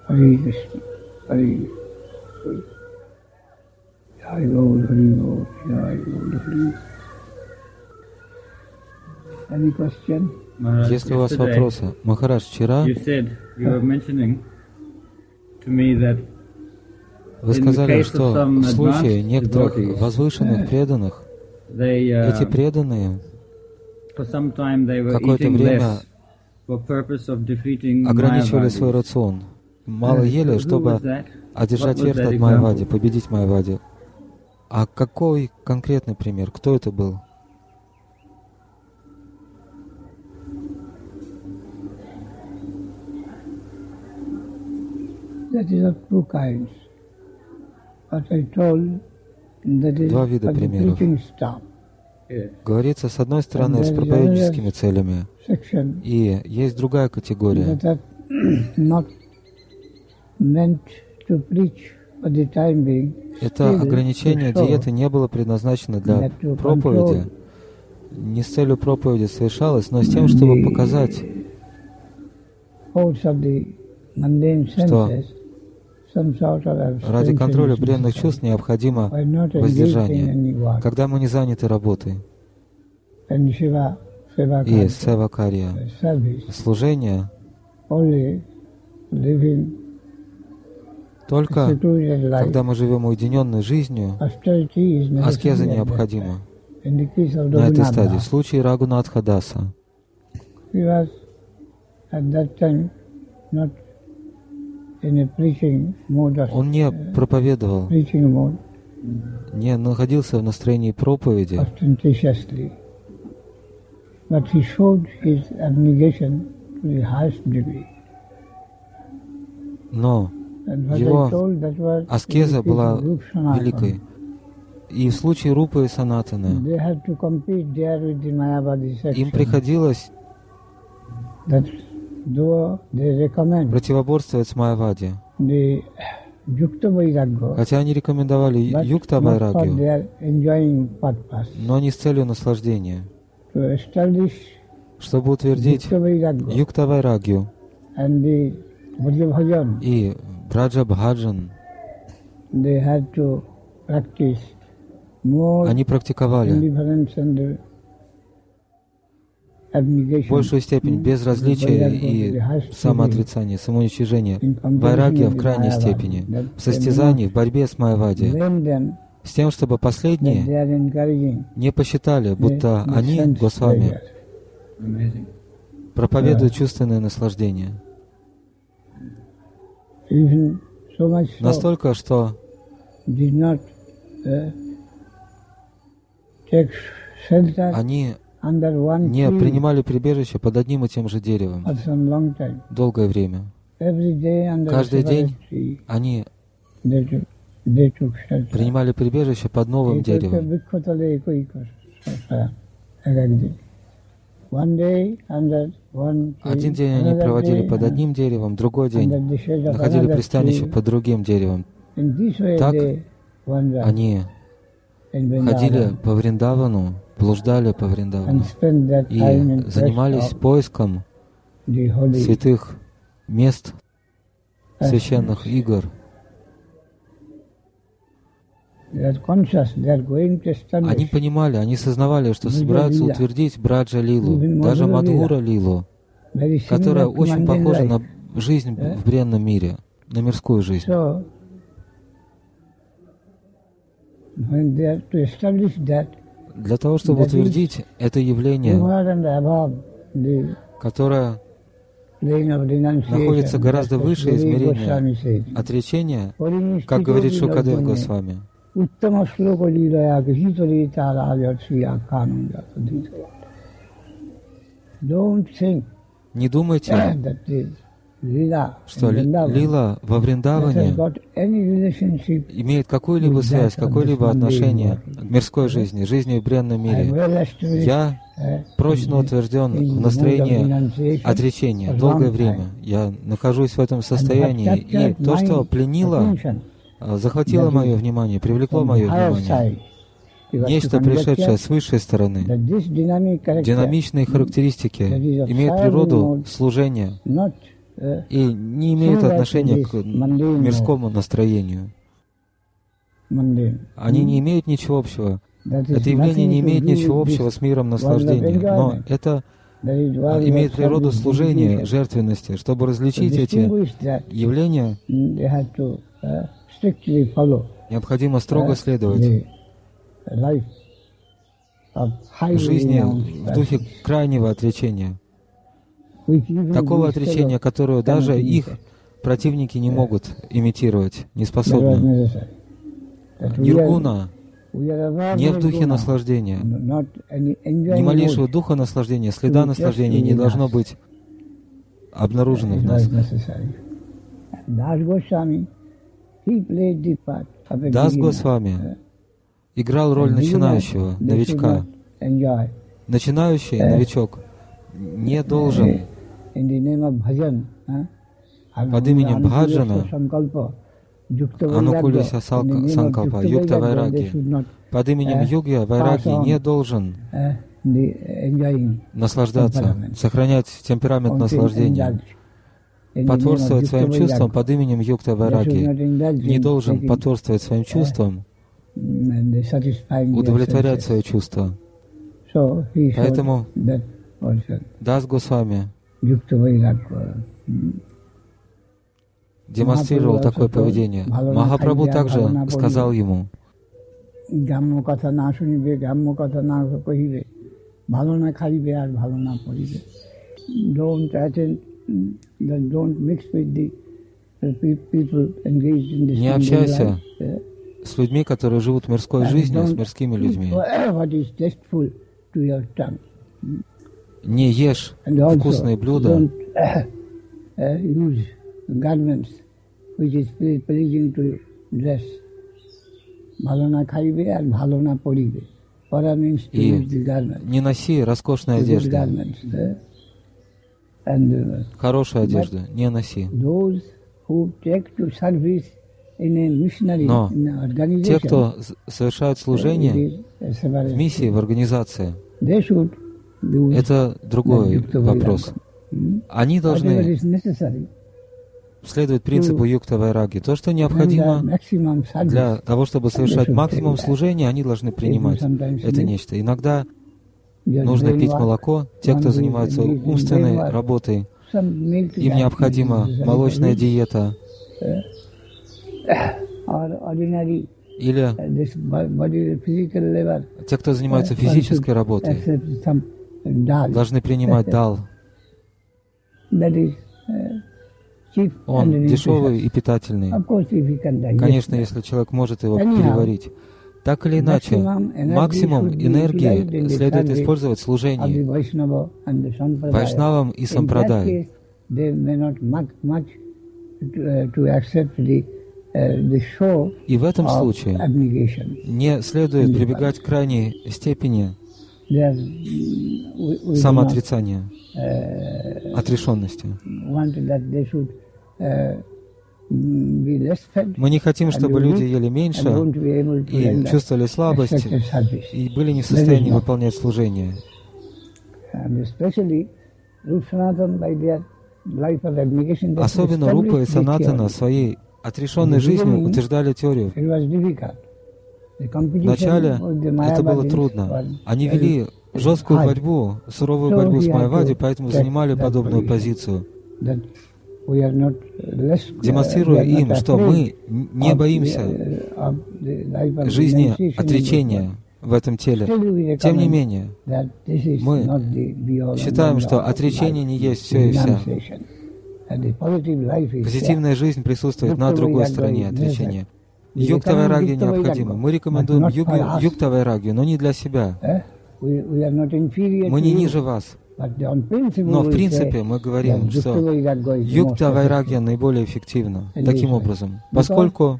Hare Krishna, Hare Krishna. Jai Gaur, Hare Gaur, Jai Gaur, Hare. Any question? Есть ли у вас вопросы? Махарадж, вчера вы сказали, что в случае некоторых возвышенных преданных, эти преданные какое-то время ограничивали свой рацион, мало ели, чтобы одержать верх над Майявади, победить Майявади. А какой конкретный пример? Кто это был? Два вида примеров. Говорится, с одной стороны, с проповедническими целями, и есть другая категория. Это ограничение диеты не было предназначено для проповеди, не с целью проповеди совершалось, но с тем, чтобы показать, что ради контроля бренных чувств необходимо воздержание, когда мы не заняты работой. И севакария, служение, только когда мы живем уединенной жизнью, аскеза необходима на этой стадии. В случае Рагунатха Даса он не проповедовал, не находился в настроении проповеди, но его аскеза была великой. И в случае Рупы и Санатаны им приходилось противоборствовать с Майявади. Хотя они рекомендовали юкта вайрагью, но не с целью наслаждения. Чтобы утвердить юкта вайрагью и браджа бхаджан, они практиковали большую степень безразличия и самоотрицания, самоуничижения, вайрагья в крайней степени, в состязании, в борьбе с Майявади, с тем, чтобы последние не посчитали, будто они, Госвами, проповедуют чувственное наслаждение. Настолько, что они не принимали прибежище под одним и тем же деревом долгое время. Каждый день они принимали прибежище под новым деревом. Один день они проводили под одним деревом, другой день находили пристанище под другим деревом. Так они ходили по Вриндавану, блуждали по Вриндавану и занимались поиском святых мест, священных игр. Они понимали, они сознавали, что собираются утвердить Браджа-лилу, даже Мадхура-лилу, которая очень похожа на жизнь в бренном мире, на мирскую жизнь. Для того, чтобы утвердить это явление, которое находится гораздо выше измерения отречения, как говорит Шукадев Госвами. Не думайте, что лила во Вриндаване имеет какую-либо связь, какое-либо отношение к мирской жизни, жизни в бренном мире. Я прочно утвержден в настроении отречения долгое время. Я нахожусь в этом состоянии, и то, что пленило, захватило мое внимание, привлекло мое внимание, нечто, пришедшее с высшей стороны, динамичные характеристики, имеют природу служения, и не имеют отношения к мирскому настроению. Они не имеют ничего общего. Это явление не имеет ничего общего с миром наслаждения, но это имеет природу служения, жертвенности. Чтобы различить эти явления, необходимо строго следовать жизни в духе крайнего отречения. Такого отречения, которое даже их противники не могут имитировать, не способны. Ниргуна не в духе наслаждения. Ни малейшего духа наслаждения, следа наслаждения не должно быть обнаружено в нас. Дас Госвами играл роль начинающего, новичка. Начинающий новичок не должен под именем Бхаджана, Анукулиса Санкалпа, Юкта Вайраги, под именем Югья Вайраги не должен наслаждаться, сохранять темперамент наслаждения, потворствовать своим чувствам под именем Юкта Вайраги, не должен потворствовать своим чувствам, удовлетворять свои чувства. Поэтому Дас Госвами демонстрировал такое поведение. Махапрабху также сказал ему: не общайся с людьми, которые живут мирской жизнью, с мирскими людьми. Не ешь вкусные блюда, и не носи роскошные одежды, хорошую одежду не носи. Но те, кто совершают служение в миссии, в организации, это другой вопрос. Они должны следовать принципу Юкта Вайраги. То, что необходимо для того, чтобы совершать максимум служения, они должны принимать это нечто. Иногда нужно пить молоко. Те, кто занимается умственной работой, им необходима молочная диета. Или те, кто занимается физической работой, должны принимать дал. Он дешевый и питательный. Конечно, если человек может его переварить. Так или иначе, максимум энергии следует использовать в служении вайшнавам и сампрадай. И в этом случае не следует прибегать к крайней степени самоотрицания, отрешенности. Мы не хотим, чтобы люди ели меньше и чувствовали слабость, и были не в состоянии выполнять служение. Особенно Рупа и Санатана своей отрешенной жизнью утверждали теорию. Вначале это было трудно. Они вели жесткую борьбу, суровую борьбу с Майявади, поэтому занимали подобную позицию, демонстрируя им, что мы не боимся жизни отречения в этом теле. Тем не менее, мы считаем, что отречение не есть все и вся. Позитивная жизнь присутствует на другой стороне отречения. Юкта Вайраги необходимо. Мы рекомендуем Юкта Вайраги, но не для себя. Мы не ниже вас. Но в принципе мы говорим, что Юкта Вайраги наиболее эффективно. Таким образом, поскольку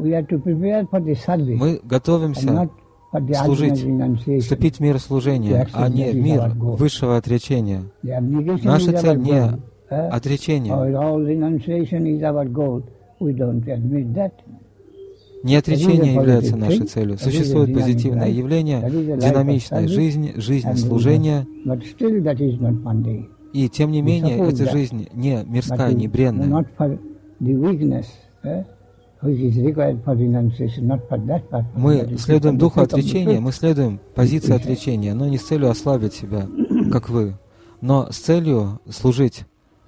мы готовимся служить, вступить в мир служения, а не в мир высшего отречения. Наша цель не отречение. Не отречение является нашей целью. Существует позитивное явление, динамичная жизнь, жизнь служения. И тем не менее, эта жизнь не мирская, не бренная. Мы следуем духу отречения, мы следуем позиции отречения, но не с целью ослабить себя, как вы, но с целью служить.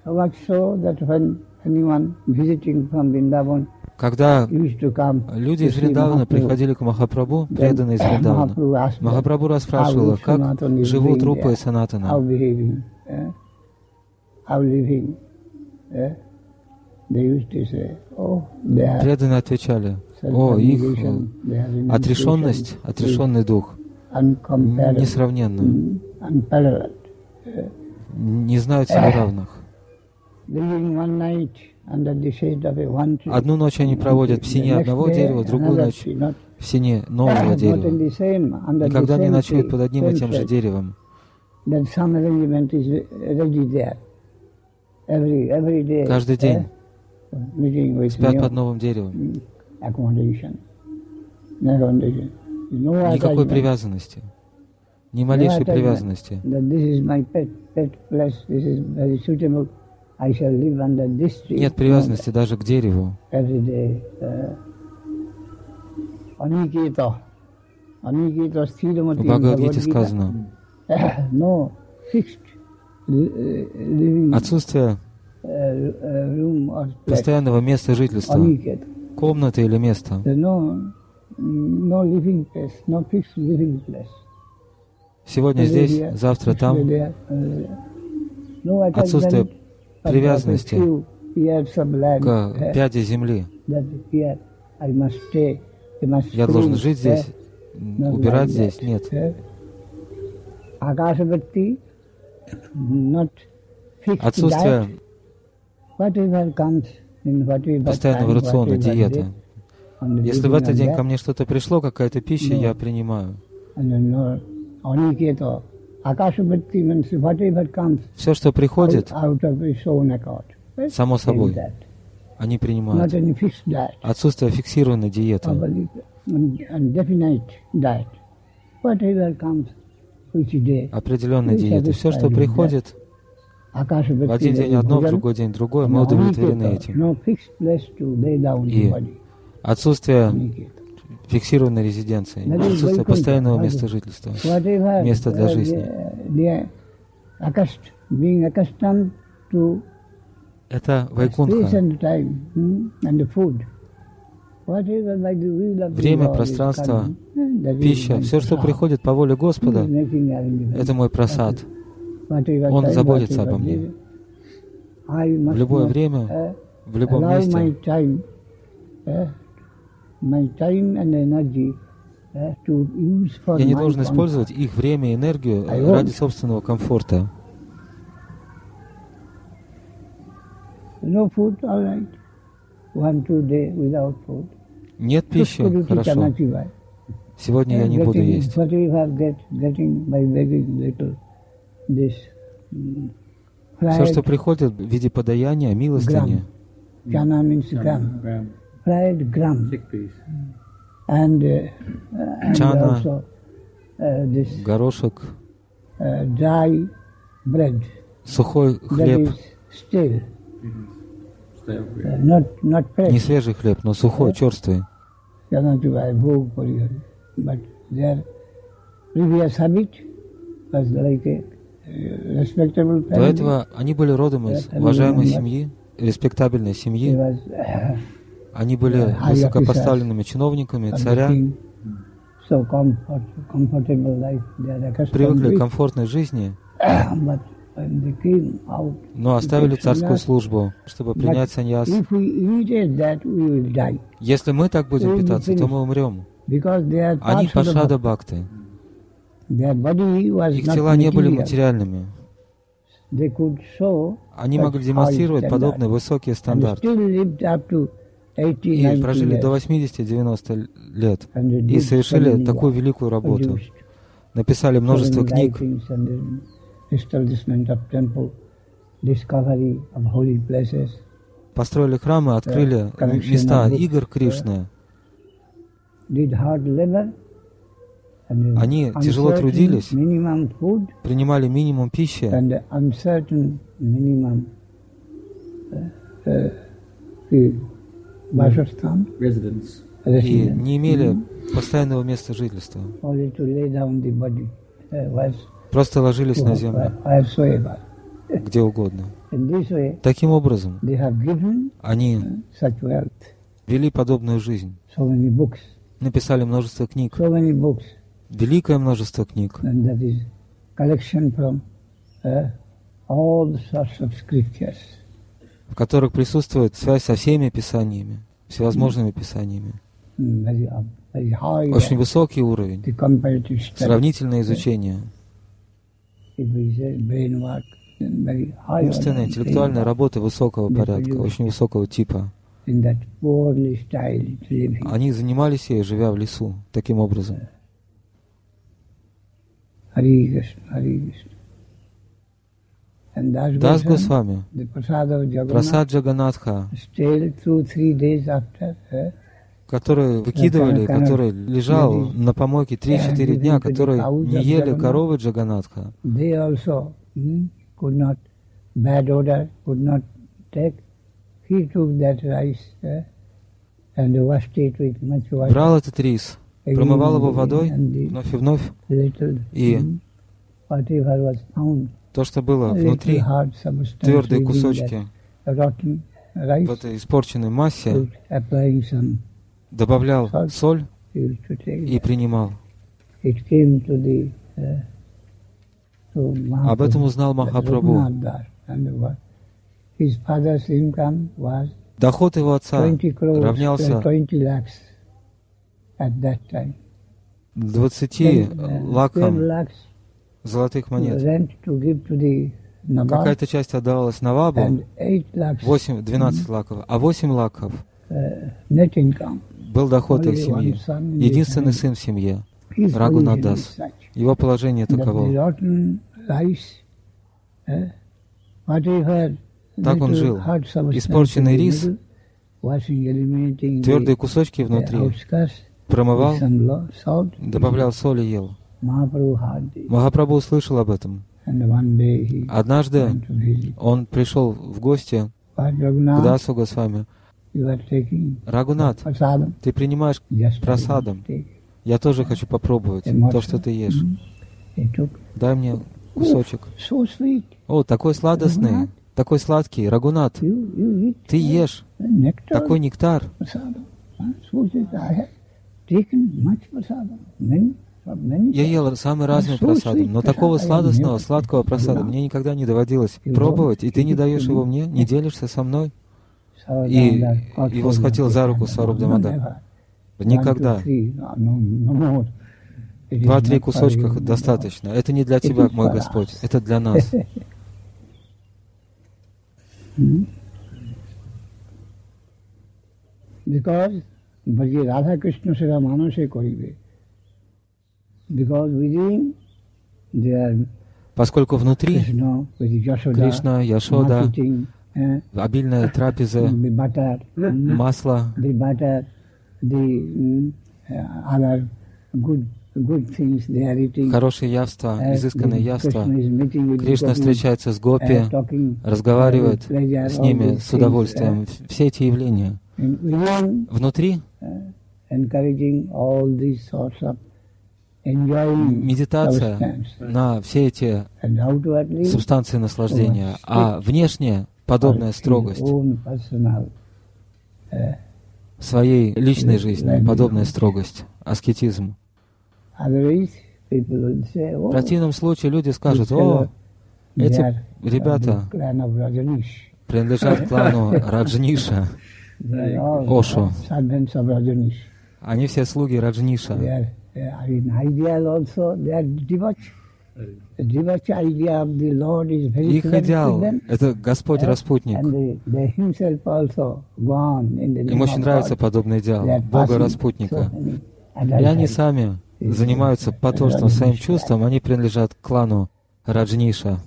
Когда люди из Вриндавана приходили к Махапрабху, преданные из Вриндавана, Махапрабху расспрашивала, как живут Рупа и Санатана. Преданные отвечали: о, их отрешенный дух несравненный, не знают себе равных. Одну ночь они проводят в сене одного дерева, другую ночь в сене нового дерева. Никогда не ночуют под одним и тем же деревом. Каждый день спят под новым деревом. Никакой привязанности. Ни малейшей привязанности. Нет привязанности даже к дереву. В Бхагавад-гите сказано: отсутствие постоянного места жительства, комнаты или места. Сегодня здесь, завтра там. Отсутствие привязанности к пяде земли. Я должен жить здесь, убирать здесь. Нет. Отсутствие постоянного рациона, диеты. Если в этот день ко мне что-то пришло, какая-то пища, я принимаю. Все, что приходит, само собой, они принимают. Отсутствие фиксированной диеты. Определенной диеты. Все, что приходит, в один день одно, в другой день другое, мы удовлетворены этим. И отсутствие фиксированной резиденции, отсутствие постоянного места жительства, места для жизни. Это Вайкунха. Время, пространство, пища, все, что приходит по воле Господа, это мой прасад. Он заботится обо мне. В любое время, в любом месте. Я не должен использовать их время и энергию ради собственного комфорта. Нет пищи, хорошо. Сегодня я не буду есть. Все, что приходит в виде подаяния, милостыни. Чана, горошек, сухой хлеб, не свежий хлеб, но сухой, черствый. До этого они были родом из уважаемой семьи, респектабельной семьи. Они были высокопоставленными чиновниками, царя, привыкли к комфортной жизни, но оставили царскую службу, чтобы принять саньяс. Если мы так будем питаться, то мы умрем. Они пашада бхакты. Их тела не были материальными. Они могли демонстрировать подобные высокие стандарты. И прожили до 80-90 лет. И совершили такую великую работу. Написали множество книг. Построили храмы, открыли места игр Кришны. Они тяжело трудились, принимали минимум пищи и не имели постоянного места жительства. Просто ложились на землю, где угодно. Таким образом, они вели подобную жизнь, написали множество книг, великое множество книг, в которых присутствует связь со всеми писаниями, всевозможными писаниями. Очень высокий уровень, сравнительное изучение, умственная, интеллектуальная работа высокого порядка, очень высокого типа. Они занимались ей, живя в лесу, таким образом. Дас Госвами, Прасад Джаганатха, который выкидывали, который лежал на помойке 3-4 дня, который не ели коровы Джаганатха. Брал этот рис, промывал его водой вновь и вновь, и то, что было внутри, твердые кусочки в этой испорченной массе, добавлял соль и принимал. Об этом узнал Махапрабху. Доход его отца равнялся 20 лакам золотых монет. Какая-то часть отдавалась Навабу, 12 лаков, а 8 лаков был доход их семьи. Единственный сын в семье, Рагунат Дас. Его положение таково. Так он жил. Испорченный рис, твердые кусочки внутри, промывал, добавлял соль и ел. Махапрабху услышал об этом. Однажды он пришел в гости к Дасу Госвами. Рагунат, ты принимаешь прасадом. Я тоже хочу попробовать то, что ты ешь. Дай мне кусочек. О, такой сладостный, такой сладкий. Рагунат, ты ешь такой нектар. Я ел самый разный прасадом, но такого сладостного, сладкого прасада мне никогда не доводилось пробовать, и ты не даешь его мне, не делишься со мной. И его схватил за руку Сваруб Дамодар. Никогда. 2-3 кусочка достаточно. Это не для тебя, мой Господь, это для нас. Поскольку внутри Кришна, Яшода, обильные трапезы, масло, хорошие явства, изысканные явства. Кришна встречается с гопи, разговаривает с ними с удовольствием. Все эти явления. Внутри медитация на все эти субстанции наслаждения, а внешне подобная строгость в своей личной жизни, подобная строгость, аскетизм. В противном случае люди скажут: о, эти ребята принадлежат клану Раджниша, Ошо. Они все слуги Раджниша. Их идеал — это Господь-распутник. Им очень нравится подобный идеал Бога-распутника. И они сами занимаются потворством своим чувствам, они принадлежат к клану Раджниша.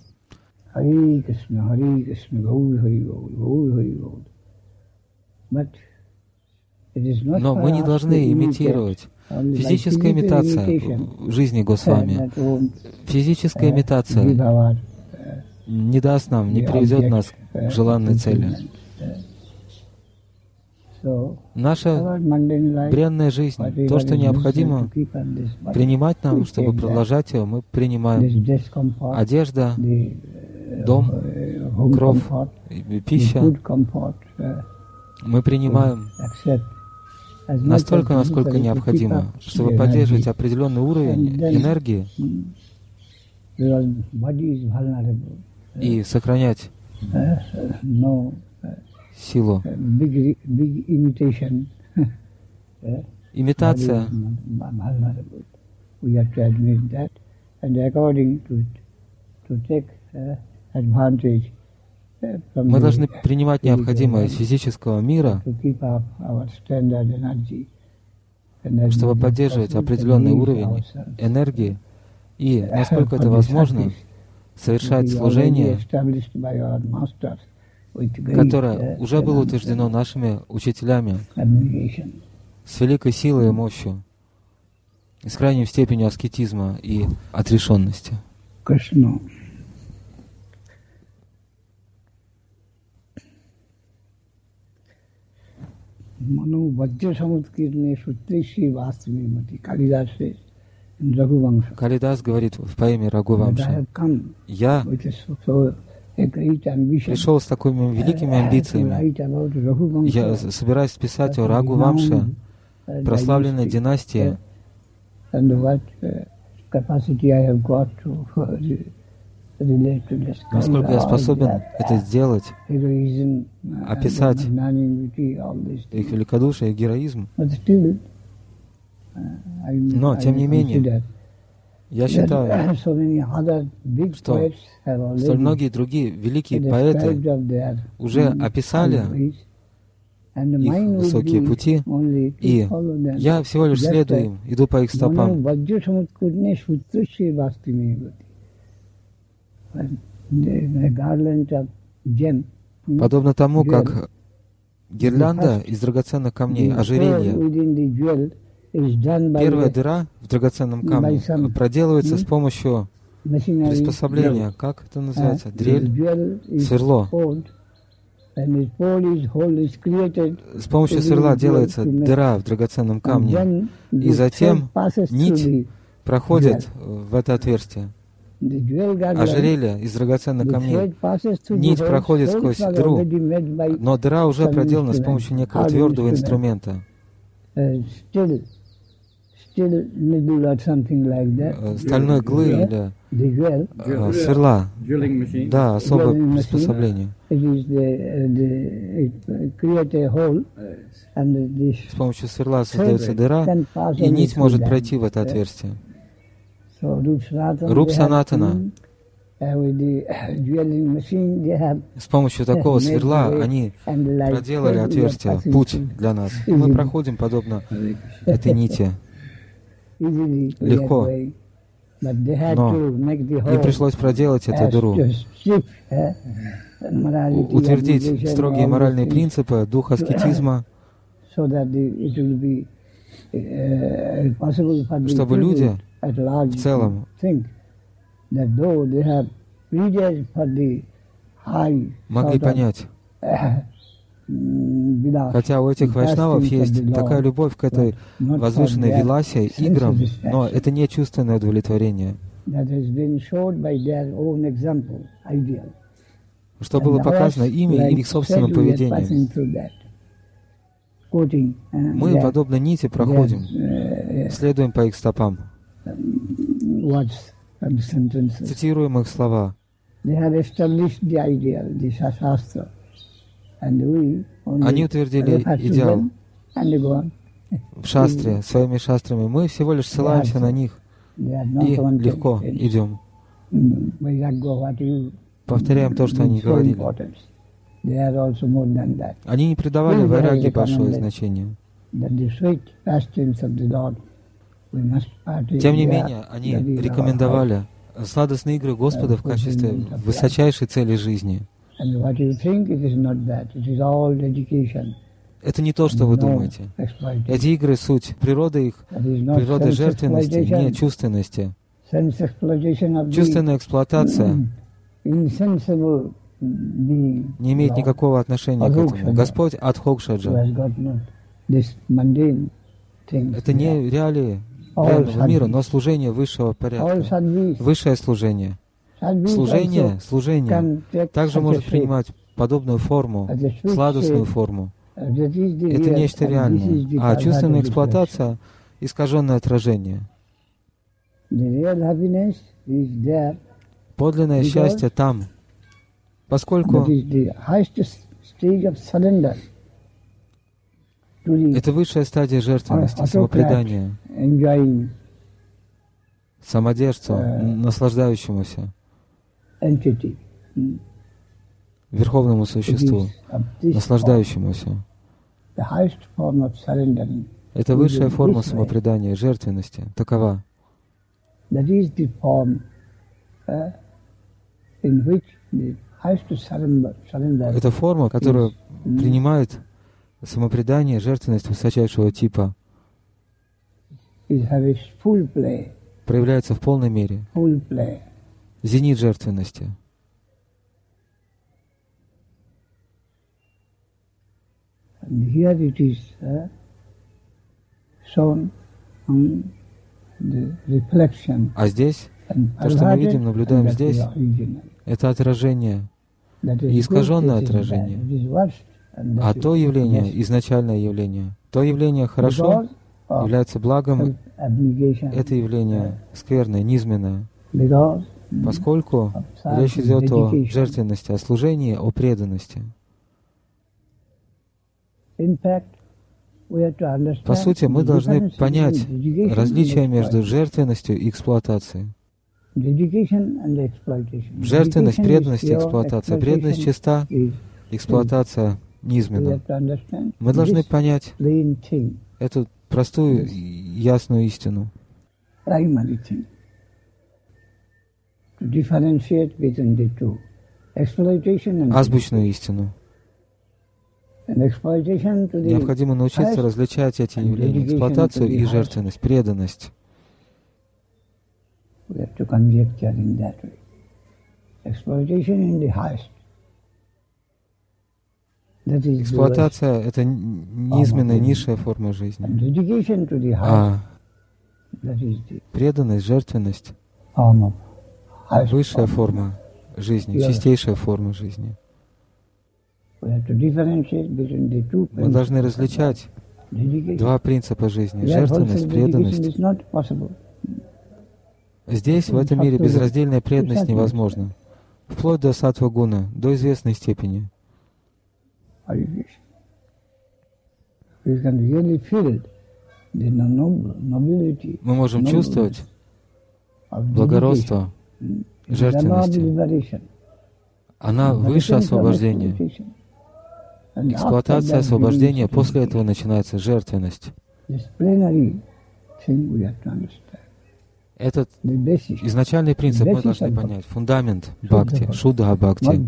Но мы не должны имитировать. Физическая имитация в жизни Госвами, физическая имитация не даст нам, не приведет нас к желанной цели. Наша бренная жизнь, то, что необходимо принимать нам, чтобы продолжать его, мы принимаем. Одежда, дом, кров, пища. Мы принимаем настолько, насколько необходимо, чтобы поддерживать определенный уровень энергии и сохранять силу. Имитация. Мы должны принимать необходимое из физического мира, чтобы поддерживать определенный уровень энергии и, насколько это возможно, совершать служение, которое уже было утверждено нашими учителями с великой силой и мощью, с крайней степенью аскетизма и отрешенности. Manu Vajra Samutkirne Sutrishi Vasmimati. Kalidas says in Raghuvamsha. Калидас говорит в поэме Рагувамша: «Я пришел с такими великими амбициями. Я собираюсь писать о Рагувамше, прославленной династии, насколько я способен это сделать, описать их великодушие и героизм. Но, тем не менее, я считаю, что столь многие другие великие поэты уже описали их высокие пути, и я всего лишь следую им, иду по их стопам. Подобно тому, как гирлянда из драгоценных камней, ожерелье, первая дыра в драгоценном камне проделывается с помощью приспособления, как это называется, дрель, сверло. С помощью сверла делается дыра в драгоценном камне, и затем нить проходит в это отверстие. Ожерелье из драгоценных камней. Нить проходит сквозь дыру, но дыра уже проделана с помощью некого твердого инструмента. Стальной иглы или сверла. Да, особое приспособление. С помощью сверла создается дыра, и нить может пройти в это отверстие. Руп Санатана, с помощью такого сверла они проделали отверстие, путь для нас. И мы проходим подобно этой нити. Легко. Но им пришлось проделать эту дыру. Утвердить строгие моральные принципы, дух аскетизма, чтобы люди в целом могли понять, хотя у этих вайшнавов есть такая любовь к этой возвышенной виласе, играм, но это не чувственное удовлетворение, что было показано ими и их собственным поведением. Мы, подобно нити, проходим, следуем по их стопам. Цитируем их слова. Они утвердили идеал в шастре, своими шастрами. Мы всего лишь ссылаемся на них и легко идем. Повторяем то, что они говорили. Они не придавали вайраги большое значение. Тем не менее, они рекомендовали сладостные игры Господа в качестве высочайшей цели жизни. Это не то, что вы думаете. Эти игры — суть природы их, природы жертвенности, не чувственности. Чувственная эксплуатация не имеет никакого отношения к этому. Господь Адхокшаджа. Это не реалии бренного мира, но служение высшего порядка. Высшее служение. Служение также может принимать подобную форму, сладостную форму. Это нечто реальное. А чувственная эксплуатация — искаженное отражение. Подлинное счастье там, поскольку это высшая стадия жертвенности, самопредания, самодержцу, наслаждающемуся, верховному существу, наслаждающемуся. Это высшая форма самопредания, жертвенности. Такова. Это форма, которую принимает самопредание, жертвенность высочайшего типа. Проявляется в полной мере. Зенит жертвенности. А здесь, то, что мы видим, наблюдаем здесь, это отражение, и искаженное отражение. А то явление, изначальное явление, то явление хорошо, является благом, это явление скверное, низменное, поскольку речь идет о жертвенности, о служении, о преданности. По сути, мы должны понять различие между жертвенностью и эксплуатацией. Жертвенность, преданность и эксплуатация. Преданность чиста, эксплуатация низменна. Мы должны понять эту простую, ясную истину. Азбучную истину. Необходимо научиться различать эти явления, эксплуатацию и жертвенность, преданность. Эксплуатация — это низменная, низшая форма жизни. А преданность, жертвенность — высшая форма жизни, чистейшая форма жизни. Мы должны различать два принципа жизни — жертвенность, преданность. Здесь, в этом мире, безраздельная преданность невозможна, вплоть до саттва-гуна, до известной степени. Мы можем чувствовать благородство жертвенности. Она выше освобождения. Эксплуатация освобождения, после этого начинается жертвенность. Этот изначальный принцип мы должны понять. Фундамент бхакти, шудха бхакти.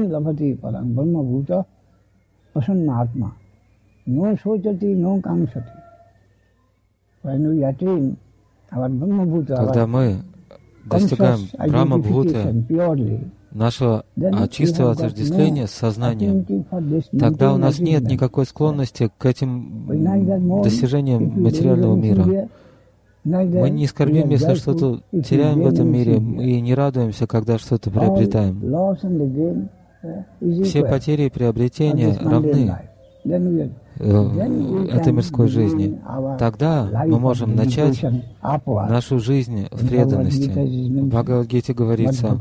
Когда мы достигаем брахма-бхуты, нашего чистого отождествления с сознанием, тогда у нас нет никакой склонности к этим достижениям материального мира. Мы не скорбим, если что-то теряем в этом мире, и не радуемся, когда что-то приобретаем. Все потери и приобретения равны этой мирской жизни. Тогда мы можем начать нашу жизнь в преданности. В Бхагавад-гите говорится,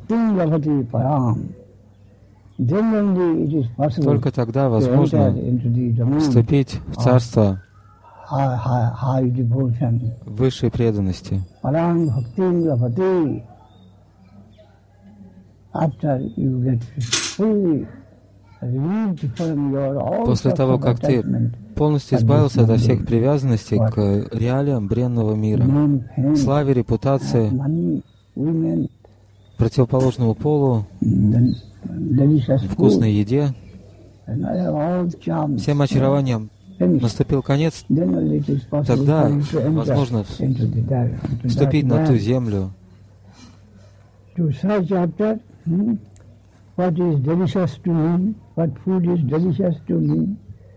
только тогда возможно вступить в царство высшей преданности. После того, как ты полностью избавился от всех привязанностей к реалиям бренного мира, славе, репутации, противоположному полу, вкусной еде, всем очарованиям наступил конец, тогда возможно вступить на ту землю. What is delicious to me, what food is delicious to me,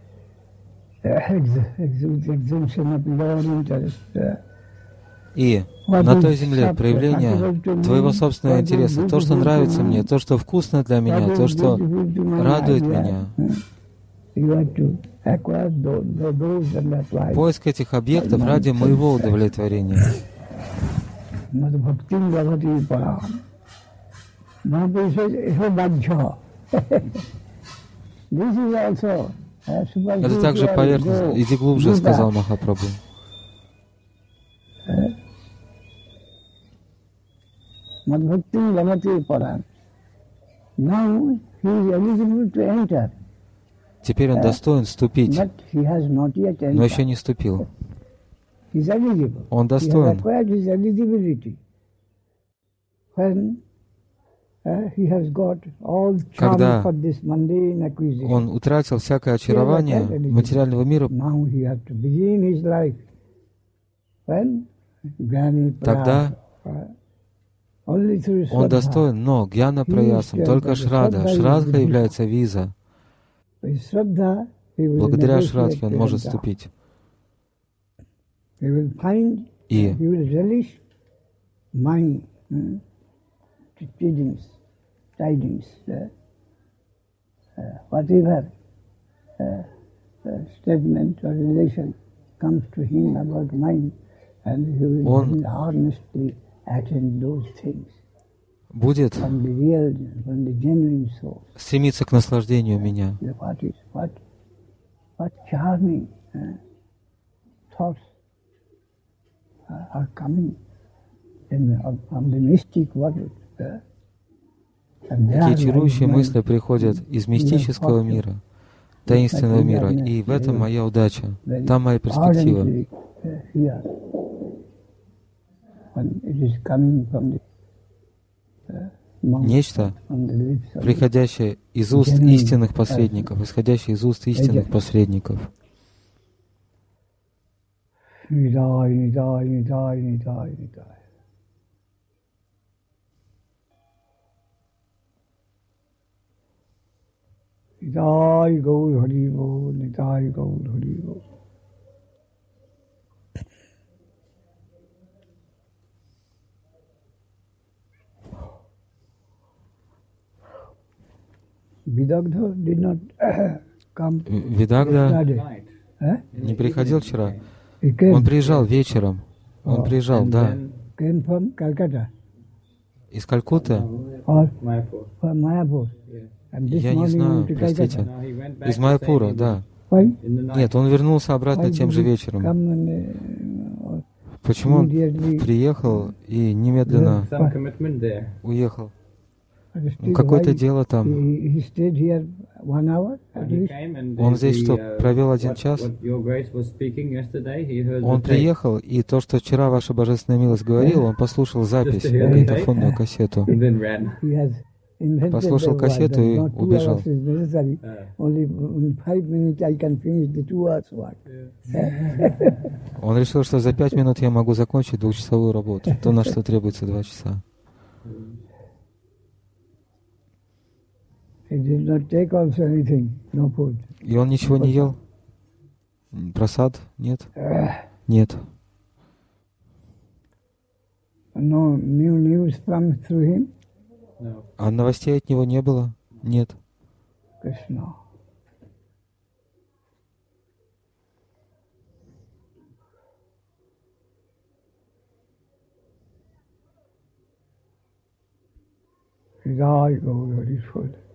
exemption of your interest. И на той земле проявление твоего собственного интереса, то, что нравится мне, то, что вкусно для меня, то, что радует меня. Поиск этих объектов ради моего удовлетворения. Это также поверхностно. Иди глубже, сказал Махапрабху. Теперь он достоин вступить, но еще не вступил. Он достоин. Когда он утратил всякое очарование материального мира, тогда он достоин, но гьяна праясам, только шрадха. Шрадха является виза. Благодаря шрадхе он может вступить. И whatever statement or relation comes to him about mind, and he will honestly attend those things. Будет стремиться к наслаждению меня. What charming thoughts are coming from the mystic world. Какие чарующие мысли приходят из мистического мира, таинственного мира, и в этом моя удача, там моя перспектива. Нечто, приходящее из уст истинных посредников, исходящее из уст истинных посредников. Nitai Gaur Hari Bol, Nitai Gaur Hari Bol. Vidagdha did not come. Видагда не приходил вчера. Он приезжал вечером. Он приезжал, да. Из Калькутты? Я не знаю, простите. Из Майяпура, да. Нет, он вернулся обратно тем же вечером. Почему он приехал и немедленно уехал? Какое-то дело там. Он здесь что, провел 1 час? Он приехал, и то, что вчера Ваша Божественная Милость говорила, он послушал запись, магнитофонную кассету. Послушал кассету и убежал. Он решил, что за 5 минут я могу закончить 2-часовую работу, то, на что требуется 2 часа. И он ничего не ел? Прасад? Нет? Нет. А новостей от него не было? Нет. Jai Gaur Hari Bol.